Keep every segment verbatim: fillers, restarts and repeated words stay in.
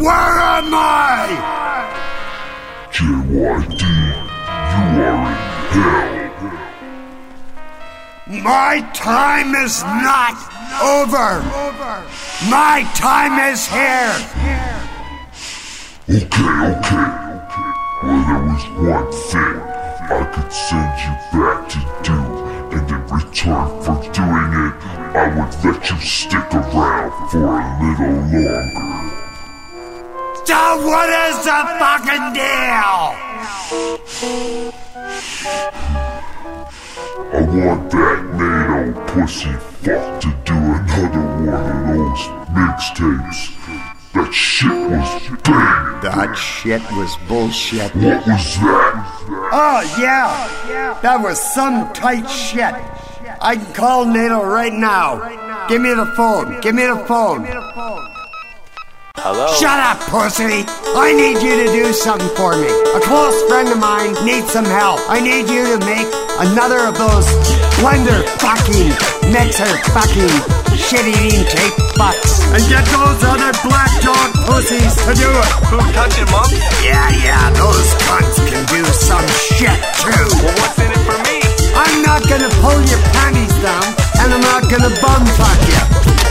Where am I? J Y D, you are in hell. My time is not over. My time is here. Okay, okay. Well, there was one thing I could send you back to do, and in return for doing it, I would let you stick around for a little longer. So what is the fucking deal? I want that NATO pussy fuck to do another one of those mixtapes. That shit was banging. That shit was bullshit. What was that? Oh, yeah. That was some tight shit. I can call NATO right now. Give me the phone. Give me the phone. Hello? Shut up, pussy. I need you to do something for me. A close friend of mine needs some help. I need you to make another of those blender fucking, mixer fucking, shit-eating tape fucks. And get those other black dog pussies to do it. Who touching, Mom? Yeah, yeah, those cunts can do some shit too. Well, what's in it for me? I'm not gonna pull your panties down, and I'm not gonna bum fuck you.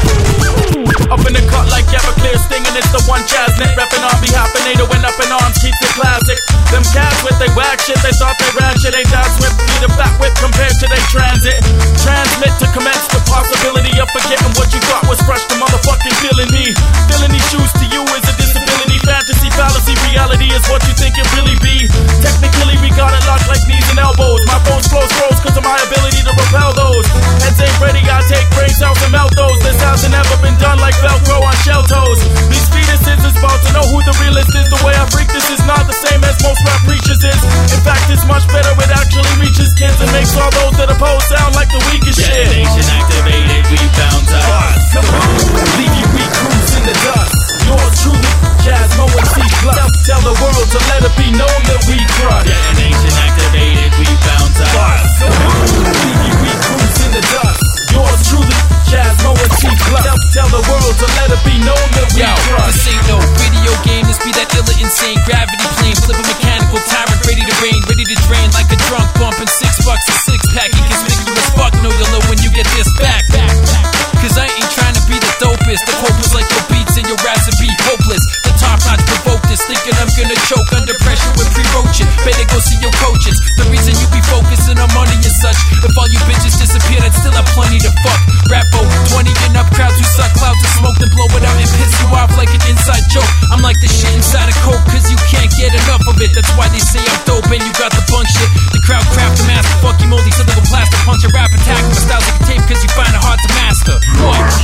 Up in the cut like Everclear, stinging, it's the one Jazznet. Reppin' on behalf of NATO and up in arms, keeps it classic. Them cats with they whack shit, they thought they ran shit, ain't that swift. Need a back whip compared to they transit. Transmit to commence the possibility of forgetting what you thought was fresh to motherfucking feeling me. Filling these shoes to you is a disability, fantasy, fallacy, reality is what you think it really be. Technically we got it locked like knees and elbows. My bones close froze cause of my ability to repel those. Heads ain't ready, I take brain cells and melt those. This hasn't ever been done like Velcro on shell toes. These fetuses is about to know who the realist is. The way I freak this is not the same as most rap preachers is. In fact, it's much better, it actually reaches kids and makes all those that oppose sound like the weakest shit. Detonation activated, we bound to us. Come on, leave you weak crews in the dust. Yours truly, Jasmo and C Plus. Tell the world to let it be known that we crush. Detonation activated, we bound to us. Come on, leave you weak crews in the dust. Yours truly, Jasmo and C Plus. Tell the world to let it be known that we Yo, crush. this ain't no video game, this be that illa insane gravity plane, flipping mechanical tyrant, ready to rain, ready to drain like a drunk, bumping six bucks a six pack. Inconspicuous fuck, know you'll know when you get this back. Cause I ain't trying to be the dopest, the hopeless like your beats and your raps and be hopeless. The top notch provoke this, thinking I'm gonna choke under pressure with pre-roaching. Better go see your coaches. The reason you be focusing on money and such. If all you bitches disappeared, I'd still have plenty to fuck. Rapo, twenty and up crowds who suck clouds of smoke, then blow it out and piss you off like an inside joke. I'm like the shit inside a coke, cause you can't get enough of it. That's why they say I'm dope and you got the bunk shit. The crowd craft the master, fuck you moldy, so they go plaster, punch a rap attack. My style's like a tape cause you find it hard to master. What?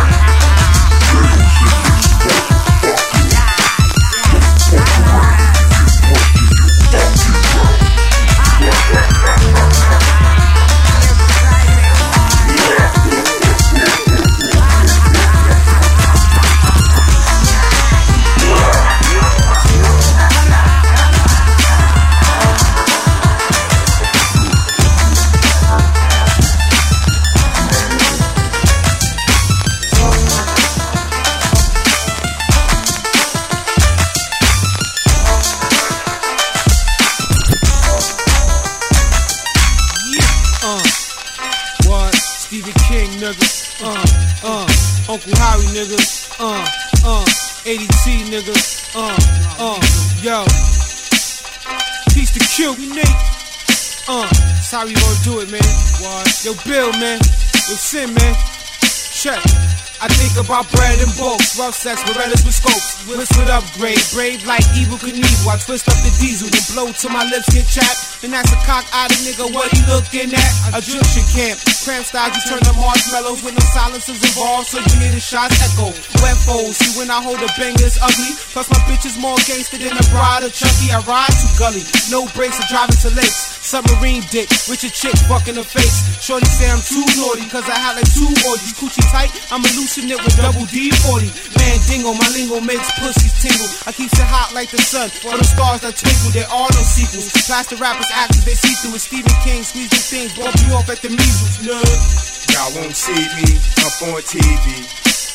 Uncle Harry, nigga, uh, uh, A D T, nigga, uh, uh, yo, piece to Q, Nate, uh, that's how you gonna do it, man, what? Yo, Bill, man, yo, Sin, man, check. I think about bread and bolts, rough sex, Berettas with scopes, whispered upgrade, brave like Evel Knievel. I twist up the diesel, then blow till my lips get chapped. Then ask a cock-eyed nigga what he looking at. I drill shit camp, cramp styles, you turn the marshmallows with no silencers involved, so you hear the shots echo. Wet foes, see when I hold a banger it's ugly. Plus my bitch is more gangster than a bride of Chucky. I ride to gully, no brakes, I driving to lakes. Submarine dick, Richard chick fucking her face. Shorty say I'm too naughty, cause I had like two orgies. Coochie tight, I'm hallucinate with double D forty. Man dingo, my lingo makes pussies tingle. I keeps it hot like the sun, for the stars that twinkle, there are no sequels. Plaster rappers actors, they see through it. Stephen King squeeze the things, broke me off at the measles. Nerd. Y'all won't see me up on T V.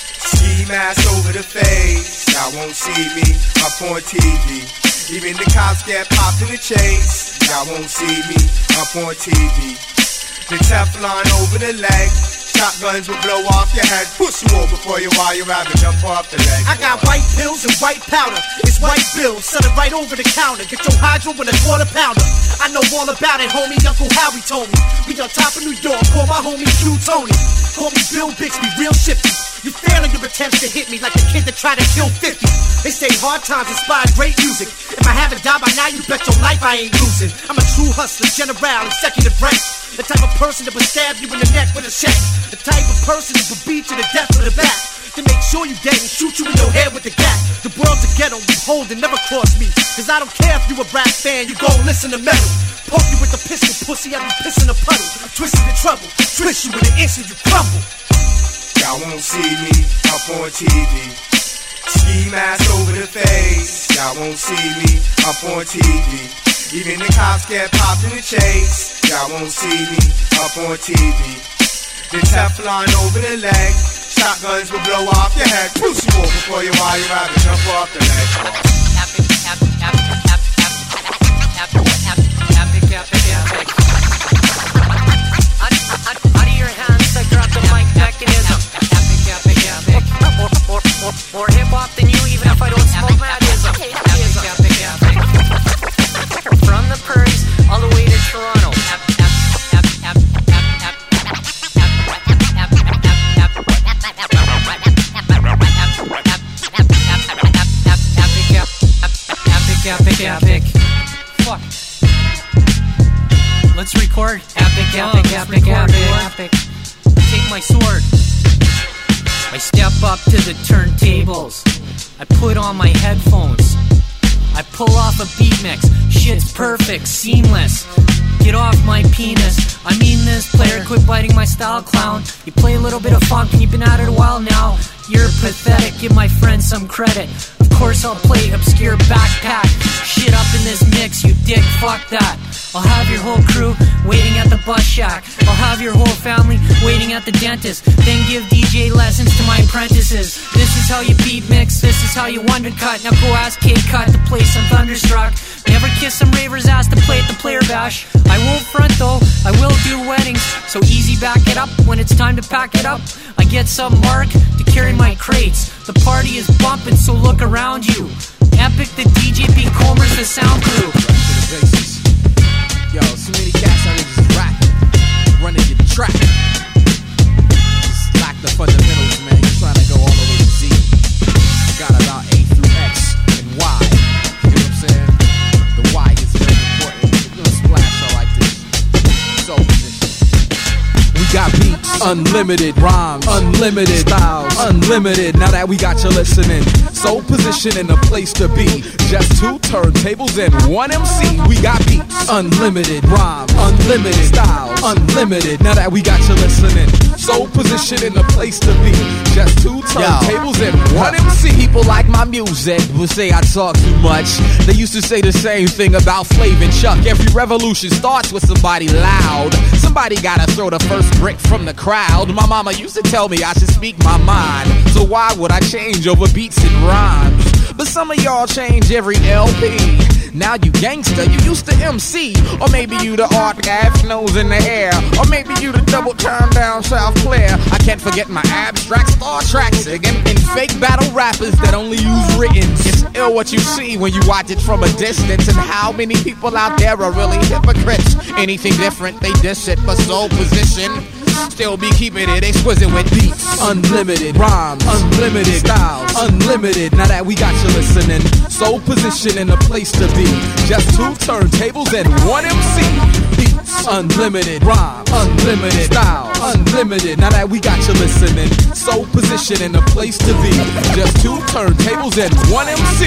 Ski mask over the face, y'all won't see me up on T V. Even the cops get popped in the chase, y'all won't see me up on T V. The Teflon over the leg, shotguns will blow off your head. Push you over before you while you rather jump off the leg. I got white pills and white powder. It's white bills, set it right over the counter. Get your hydro with a quarter pounder. I know all about it, homie. Uncle Howie told me. We on top of New York, call my homie Q Tony. Call me Bill Bixby, real shifty. You failing your attempts to hit me like the kid that tried to kill fifty. They say hard times inspire great music. If I haven't died by now, you bet your life I ain't losing. I'm a true hustler, general, executive rank. The type of person that would stab you in the neck with a check. The type of person that would beat you to death with a bat. To make sure you dead and shoot you in your head with the gat. The world's a ghetto, you hold and never cross me. Cause I don't care if you a rap fan, you gon' listen to metal. Poke you with the pistol, pussy, I be pissing a puddle. Twisting the trouble, twist you with an inch and you crumble. Y'all won't see me up on T V. Ski mask over the face, y'all won't see me up on T V. Even the cops get popped in the chase, y'all won't see me up on T V. The Teflon over the leg, shotguns will blow off your head. Push you over before you while you rather jump off the leg. Epic, epic, epic, epic, epic, epic, epic, epic. Out of your hands, I grab the mic mechanism. Epic, epic, epic. More, more, more, more hip hop than you, even if I don't smoke madism. Epic, epic, epic. From the prairies all the way to Toronto. Epic, epic. Fuck. Let's record. Epic, epic, epic, epic. Take my sword. I step up to the turntables. I put on my headphones. I pull off a beat mix. Shit's perfect, seamless. Get off my penis. I mean this, player, quit biting my style, clown. You play a little bit of funk and you've been at it a while now. You're pathetic, give my friend some credit. Of course I'll play obscure backpack shit up in this mix, you dick, fuck that. I'll have your whole crew waiting at the bus shack. I'll have your whole family waiting at the dentist. Then give D J lessons to my apprentices. This is how you beat mix, this is how you undercut. Now go ask K-Cut to play some Thunderstruck. Never kiss some raver's ass to play at the player bash. I won't front though, I will do weddings. So easy back it up when it's time to pack it up. I get some mark to carry my crates. The party is bumping, so look around you. Epic the D J P Comer's the sound crew. Right to the basics. Yo, so many cats out here just rapping, running your track. Just lack the fundamentals, man. You're trying to go all the way to Z. Got about A through X and Y. You know what I'm saying? The Y is very important. We're gonna splash all like this. So we got beats, unlimited rhymes, unlimited styles, unlimited. Now that we got you listening, so position in a place to be. Just two turntables and one M C. We got beats, unlimited rhymes, unlimited styles, unlimited. Now that we got you listening, so position in a place to be. Just two turntables Yo. and one M C. People like my music will say I talk too much. They used to say the same thing about Flav and Chuck. Every revolution starts with somebody loud. Somebody gotta throw the first brick from the crowd. My mama used to tell me I should speak my mind. So why would I change over beats and rhymes? But some of y'all change every L P. Now you gangster, you used to M C. Or maybe you the art guy, nose in the air. Or maybe you the double turn down South Clair. I can't forget my abstract Star Trek singing and fake battle rappers that only use written. It's ill what you see when you watch it from a distance. And how many people out there are really hypocrites. Anything different, they diss it for soul position. Still be keeping it exquisite with beats, unlimited rhymes, unlimited styles, unlimited. Now that we got you listening, so position in a place to be. Just two turntables and one M C. Beats, unlimited rhymes, unlimited styles, unlimited. Now that we got you listening, so position in a place to be. Just two turntables and one M C.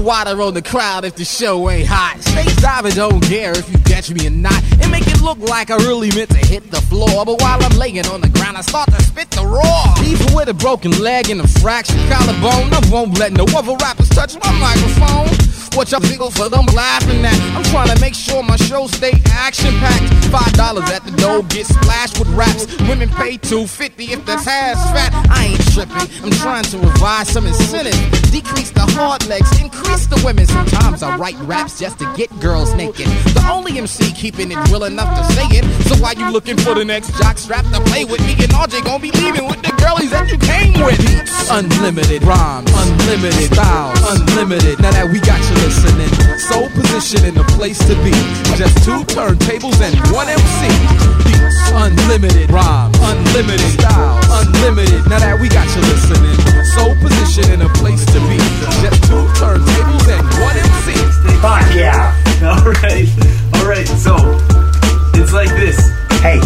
water on the crowd if the show ain't hot. Stage diving don't care if you catch me or not. And make it look like I really meant to hit the floor. But while I'm laying on the ground, I start to spit the raw. Even with a broken leg and a fractured collarbone, I won't let no other rappers touch my microphone. What y'all figure for them laughing at? I'm trying to make sure my show stay action-packed. Five dollars at the door, get splashed with raps. Women pay two fifty if that's ass fat. I ain't tripping. I'm trying to revise some incentive. Decrease the hard legs, increase the women. Sometimes I write raps just to get girls naked. The only M C keeping it real enough to say it. So why you looking for the next jock strap to play with? Me and R J gon' be leaving with the girlies that you came with. Unlimited rhymes, unlimited styles, unlimited. Now that we got you listening, sole position in the place to be. Just two turntables and one M C. Beats, unlimited rhymes, unlimited styles, unlimited. Now that we got you listening, sole position in a place to be. Just two turntables and one M C. Fuck yeah. Alright, alright, so it's like this. Hey,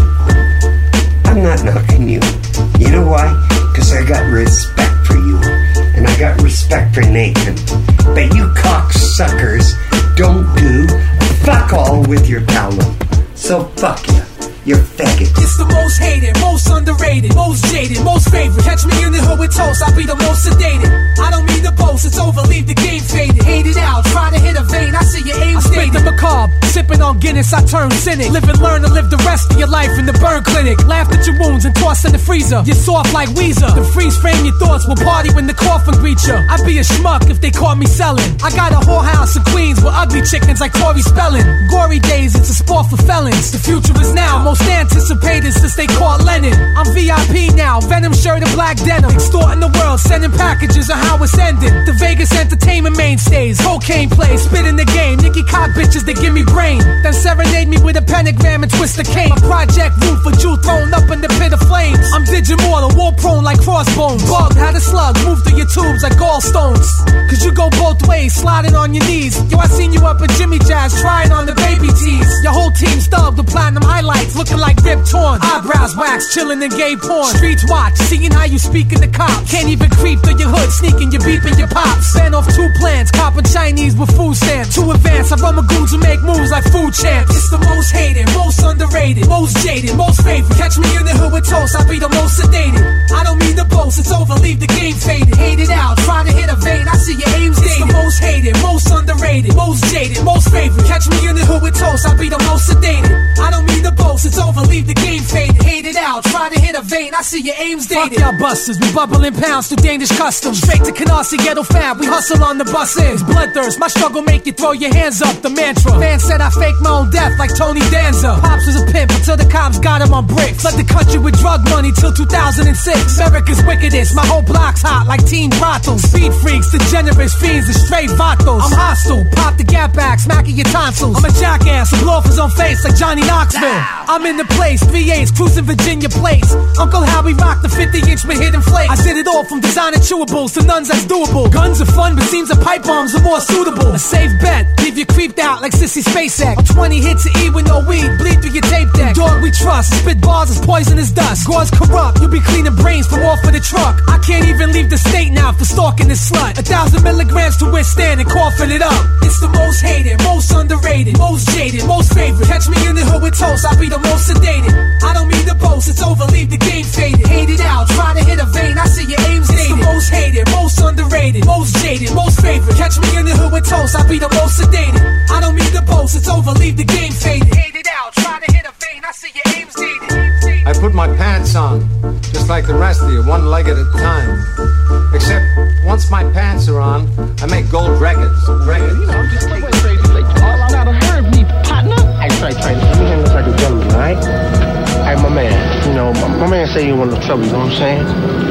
I'm not knocking you. You know why? Because I got respect for you. And I got respect for Nathan. But you cocksuckers don't do fuck all with your talent. So fuck you. You're faggot. It's the most hated, most underrated, most jaded, most favorite. Catch me in the hood with toast, I'll be the most sedated. I don't mean to boast, it's over, leave the game faded. Hate it out, try to hit a vein, I see your aim I stated. I the macabre, sipping on Guinness, I turn cynic. Live and learn to live the rest of your life in the burn clinic. Laughed at your wounds and tossed in the freezer. You're soft like Weezer. The freeze frame your thoughts, will party when the coffin greets you. I'd be a schmuck if they caught me selling. I got a whorehouse in Queens with ugly chickens like Tori Spelling. Gory days, it's a sport for felons. The future is now, most anticipated since they caught Lennon. I'm V I P now, Venom shirt and black denim. Extorting the world, sending packages on how it's ending. The Vegas entertainment mainstays, cocaine plays, spit in the game. Nicky cock bitches, they give me brain. Then serenade me with a pentagram and twist the cane. A project roof for Jew thrown up in the pit of flames. I'm digimortal, war prone like crossbones. Bug had a slug, move through your tubes like gallstones. Cause you go both ways, sliding on your knees. Yo, I seen you up at Jimmy Jazz, trying on the baby tees. Your whole team stubbed with platinum highlights, looking like rip torn. Eyebrows wax, chilling in gay porn. Streets watch, seeing how you speak in the cops. Can't even creep through your hood, sneaking your beeping your pops. Fan off two plans, copping Chinese with food stamps. Too advanced, I run my goons who make moves like food champs. It's the most hated, most underrated, most jaded, most favorite. Catch me in the hood with toast, I'll be the most sedated. I don't mean to boast, it's over, leave the game faded. Hate it out, try to hit a vein, I see your aim's dated. It's the most hated, most underrated, most jaded, most favorite. Catch me in the hood with toast, I'll be the most sedated. I don't mean to boast, it's over, leave the game faded. Hate it out, try to hit a vein, I see your aim's dated. Fuck y'all busters, we bubbling pounds through Danish customs. Straight to Canarsie ghetto fab, we hustle on the buses. Bloodthirst, my struggle make you throw your hands up, the mantra. Fans said I fake my own death like Tony Danza. Pops was a pimp until the cops got him on bricks. Led the country with drug money till two thousand six. America's wickedest, my whole block's hot like teen brothels. Speed freaks, degenerates, fiends, and straight vatos. I'm hostile, pop the gap back, smacking your tonsils. I'm a jackass, who blow off his own face like Johnny Knoxville. I'm in the place, V eights, cruising Virginia plates. Uncle Howie rocked the fifty inch with hidden flakes. I did it all from designer chewables to nuns that's doable. Guns are fun, but seems that pipe bombs are more suitable. A safe bet, leave you creeped out like Sissy Spacek. I'm twenty hits to E with no weed, bleed through your tape deck. Dog we trust, spit bars as poisonous dust. Gauze corrupt, you'll be cleaning brains from off of the truck. I can't even leave the state now for stalking this slut. A thousand milligrams to withstand and coughing it up. It's the most hated, most underrated, most jaded, most favorite. Catch me in the hood with toast, I'll be the most sedated. I don't mean to boast, it's over, leave the game faded. Hate it out, try to hit a vein, I see your aim's dated. It's the most hated, most underrated, most jaded, most favorite. Catch me in the hood with toast, I'll be the most sedated. I don't mean to boast, it's over, leave the game faded. Hate it out, try to hit a vein, I see your aim's dated. I put my pants on, just like the rest of you, one leg at a time. Except, once my pants are on, I make gold records. Records. You know, just like all out of nerve, me partner. Hey, Trey, Trey, let me handle this like a gentleman, alright? Hey, my man, you know, my, my man say you want no trouble, you know what I'm saying?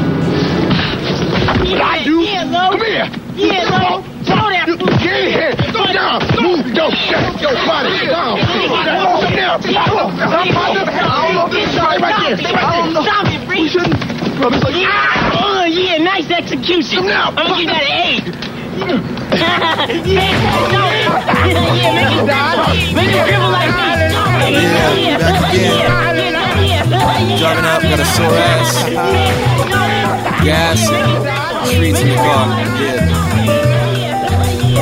Yeah, I do. Yeah, no. Come here. Yeah, no. Throw that. Get in here. Go down. Move your shit. Your body down. Go down. I don't know this is right right there. I don't know. Stop it, Bree. We shouldn't. Brothers like ah, oh, yeah, nice execution. Come now. I'm gonna give that an eight. yeah, no. yeah, make it die. Make it dribble like that. Yeah, back again. Driving up, got a sore ass. Gas, streets in the car. Yeah.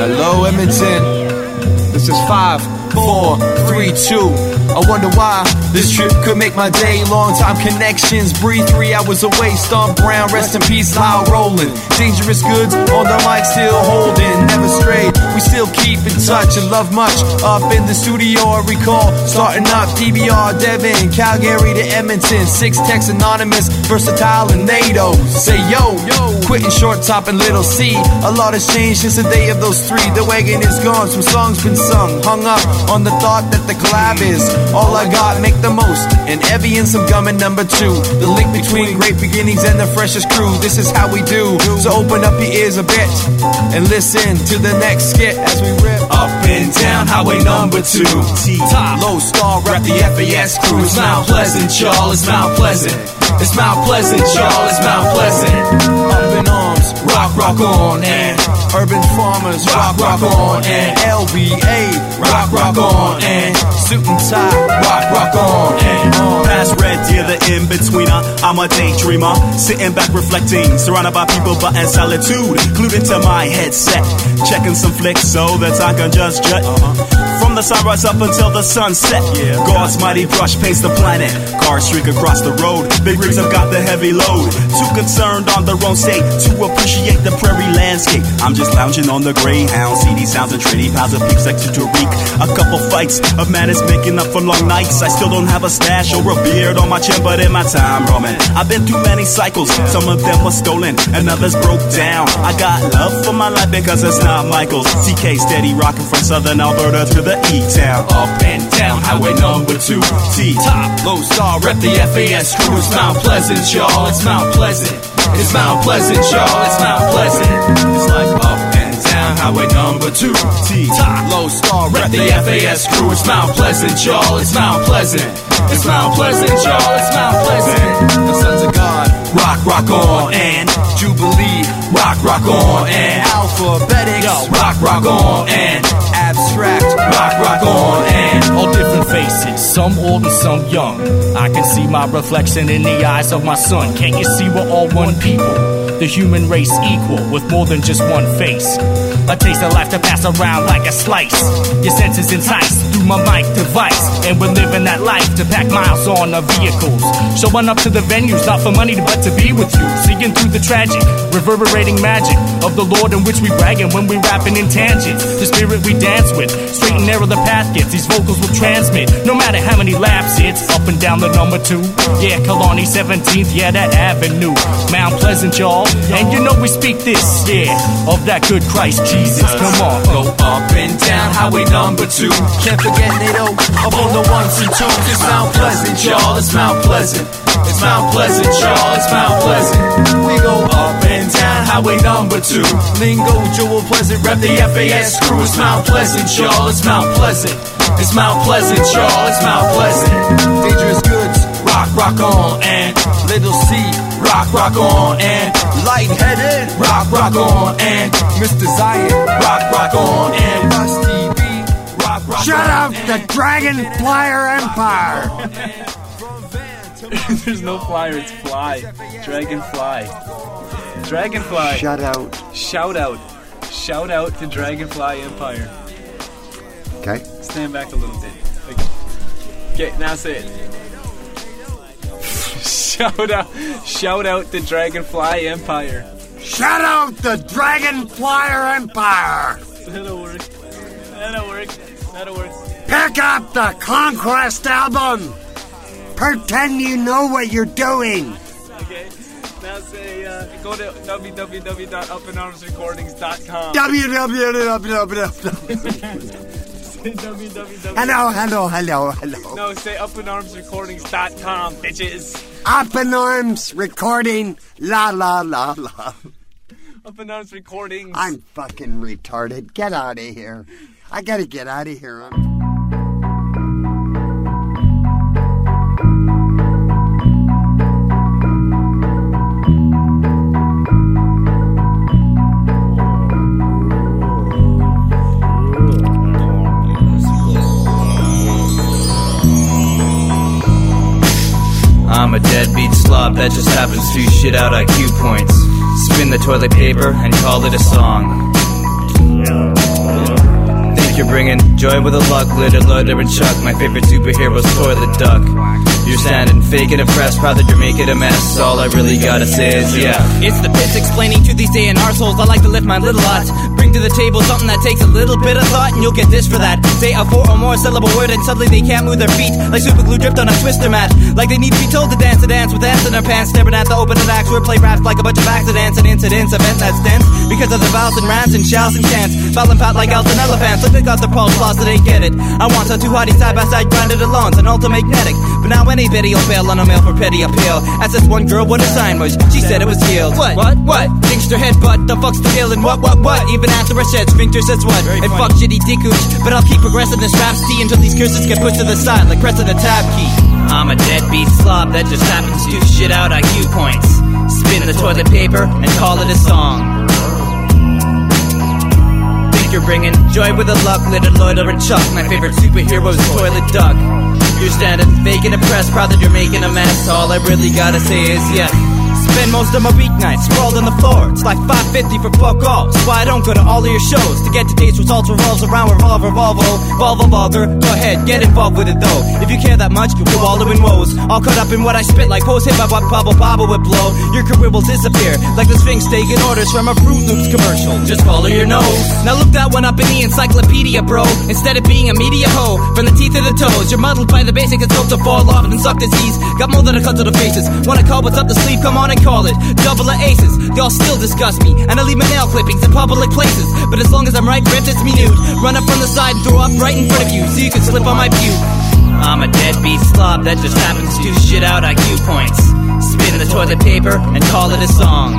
Hello, Edmonton. This is five, four, three, two. I wonder why this trip could make my day. Long time connections, breathe three hours away. Stomp Brown, rest in peace, Lyle Roland. Dangerous goods on the mic, still holding, never strayed. We still keep in touch and love much. Up in the studio, I recall starting up D B R, Devon, Calgary to Edmonton. Six texts anonymous, versatile and NATO. Say yo, yo, quitting short top and little C. A lot has changed since the day of those three. The wagon is gone, some songs been sung. Hung up on the thought that the collab is all I got, make the most. And Evie and some gum in number two. The link between great beginnings and the freshest crew. This is how we do. So open up your ears a bit and listen to the next skit as we rip up and down highway number two. T-Top, Low Star, rep the F A S crew. It's Mount Pleasant, y'all. It's Mount Pleasant. It's Mount Pleasant, y'all. It's Mount Pleasant. Up in arms, rock, rock on, and urban farmers, rock, rock on, and L B A, rock, rock on, and suit and tie, rock, rock on, and on. Past red deer, the in-betweener. I'm a daydreamer, sitting back reflecting, surrounded by people but in solitude, glued into my headset, checking some flicks so that I can just jut. Uh-huh. From the sunrise up until the sunset, yeah. God's mighty brush paints the planet. Cars streak across the road, big rigs have got the heavy load. Too concerned on their own state to appreciate the prairie landscape. I'm just lounging on the Greyhound, C D sounds and trading piles of peeps like to Tariq. A couple fights of madness making up for long nights. I still don't have a stash or a beard on my chin, but in my time roaming, I've been through many cycles. Some of them were stolen and others broke down. I got love for my life because it's not Michael's. C K steady rocking from southern Alberta to the E-Town. Up and down highway number two. T-Top, Low Star, rep the F A S crew. It's Mount Pleasant, y'all. It's Mount Pleasant. It's Mount Pleasant, y'all. It's Mount Pleasant. It's like up and down highway number two. T-Top, Low Star, rep the F A S crew. It's Mount Pleasant, y'all. It's Mount Pleasant. It's Mount Pleasant, y'all. It's Mount Pleasant. The sons of God, rock, rock on, and Jubilee, rock, rock on, and Alphabetics, yo, rock, rock on, and Abstract, rock, rock on, and all different faces, some old and some young. I can see my reflection in the eyes of my son. Can't you see we're all one people? The human race equal with more than just one face. A taste of life to pass around like a slice. Your senses enticed through my mic device, and we're living that life to pack miles on our vehicles. Showing up to the venues, not for money but to be with you. Seeing through the tragic, reverberating magic of the Lord in which we bragging when we rapping in tangents. The spirit we dance with, straight and narrow the path gets. These vocals will transmit, no matter how many laps it's up and down the number two. Yeah, Kalani seventeenth, yeah, that avenue. Mount Pleasant, y'all, and you know we speak this, yeah, of that good Christ Jesus. Come on, go up and down highway number two. Can't forget NATO, up on the ones and twos. It's Mount Pleasant, y'all. It's Mount Pleasant. It's Mount Pleasant, y'all. It's Mount Pleasant. We go up and down highway number two. Lingo, Joel Pleasant, rep the F A S crew. It's Mount Pleasant, y'all. It's Mount Pleasant. It's Mount Pleasant, y'all. It's Mount Pleasant. Dangerous goods, rock, rock on, and Little C, rock, rock on, and Lightheaded, rock, rock on, and Mister Zion, rock, rock on, and Rusty B, rock, rock Shut on. up, the Dragon Flyer Empire! There's no flyer, it's fly. Dragonfly. Dragonfly. Shut out. Shout out. Shout out to Dragonfly Empire. Okay. Stand back a little bit. Okay, now say it. Shout out. Shout out to Dragonfly Empire. Shout out the Dragon Flyer Empire! That'll work. That'll work. That'll work. Pick up the Conquest album! Pretend you know what you're doing! Okay, now say, uh, go to w w w dot up in arms recordings dot com. w w w. Say w w w. Hello, hello, hello, hello. No, say up in arms recordings dot com, bitches. Up in Arms Recording, la la la la. Up in Arms Recordings. I'm fucking retarded. Get out of here. I gotta get out of here. I'm... I'm a deadbeat slob that just happens to shit out I Q points. Spin the toilet paper and call it a song. Think you're bringing joy with a luck, litter, loader, and chuck. My favorite superhero's toilet duck. You're standing fake and impressed, proud that you're making a mess. All I really gotta say is yeah. It's the piss explaining to these day and arseholes. I like to lift my little odds, bring to the table something that takes a little bit of thought, and you'll get this for that. Say a four or more syllable word and suddenly they can't move their feet, like super glue dripped on a twister mat. Like they need to be told to dance a dance with ants in their pants, staring at the open acts, wordplay raps like a bunch of accidents and incidents, events that stands because of the vowels and rants and shouts and chants. Ballin' pat like elves and elephants, like they got their pulse lost, so they get it. I want some two hotties side by side, grinded alone, an ultra magnetic. But now anybody will bail on a mail for petty appeal. As this one girl, what a sign was, she said it was healed. What? What? What? Gangster headbutt, the fuck's the deal and what? What? What? Even after I said sphincter says what? Very and funny. Fuck shitty dickooch, but I'll keep progressing this rhapsody until these curses get pushed to the side like pressing the tab key. I'm a deadbeat slob that just happens to shit out I Q points, spin the toilet paper and call it a song. Think you're bringing joy with a luck, litter, loader, and chuck. My favorite superhero's toilet duck. You're standing fake and impressed, proud that you're making a mess. All I really gotta say is yes. Spend most of my weeknights sprawled on the floor. It's like five fifty for fuck all. That's why I don't go to all of your shows. To get today's results revolves around Revolver, Volvo, Volvo, Vulgar. Go ahead, get involved with it though. If you care that much, you'll wallow in woes. All caught up in what I spit like post hit by what Pablo Pablo would blow. Your career will disappear like the Sphinx taking orders from a Fruit Loops commercial. Just follow your nose. Now look that one up in the encyclopedia, bro. Instead of being a media hoe, from the teeth to the toes, you're muddled by the basic and hope to fall off and then suck disease. Got more than a cut to the faces. Wanna call what's up the sleeve? Come on and call it. Double of aces, y'all still disgust me, and I leave my nail clippings in public places. But as long as I'm right, ripped, it's me nude. Run up from the side and throw up right in front of you, so you can slip on my pew. I'm a deadbeat slob that just happens to shit out I Q points, spin the toilet paper and call it a song.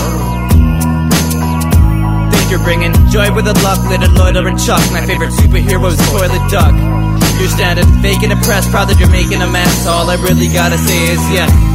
Think you're bringing joy with a luck, litter, loader, and chuck. My favorite superhero's toilet duck. You're standing fake and impressed, proud that you're making a mess. All I really gotta say is yeah.